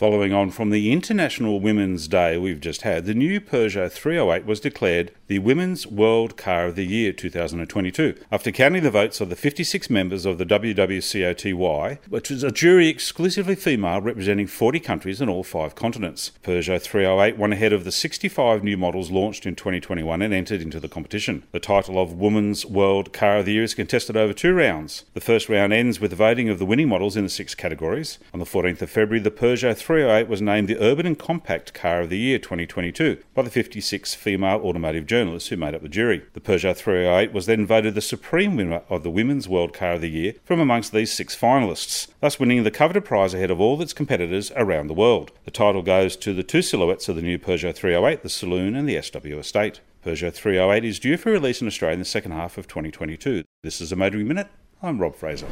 Following on from the International Women's Day we've just had, the new Peugeot 308 was declared the Women's World Car of the Year 2022, after counting the votes of the 56 members of the WWCOTY, which is a jury exclusively female representing 40 countries and all 5 continents. Peugeot 308 won ahead of the 65 new models launched in 2021 and entered into the competition. The title of Women's World Car of the Year is contested over 2 rounds. The first round ends with the voting of the winning models in the 6 categories. On the 14th of February, the Peugeot 308 was named the Urban and Compact Car of the Year 2022 by the 56 female automotive journalists who made up the jury. The Peugeot 308 was then voted the supreme winner of the Women's World Car of the Year from amongst these 6 finalists, thus winning the coveted prize ahead of all its competitors around the world. The title goes to the 2 silhouettes of the new Peugeot 308, the Saloon and the SW Estate. Peugeot 308 is due for release in Australia in the second half of 2022. This is a Motoring Minute. I'm Rob Fraser.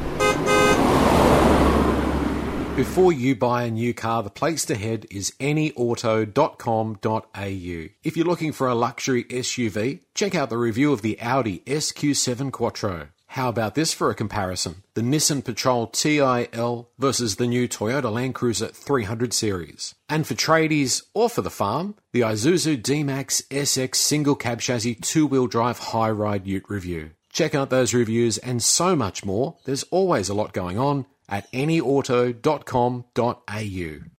Before you buy a new car, the place to head is anyauto.com.au. If you're looking for a luxury SUV, check out the review of the Audi SQ7 Quattro. How about this for a comparison? The Nissan Patrol TIL versus the new Toyota Land Cruiser 300 series. And for tradies or for the farm, the Isuzu D-Max SX single cab chassis 2-wheel drive high-ride ute review. Check out those reviews and so much more. There's always a lot going on at anyauto.com.au.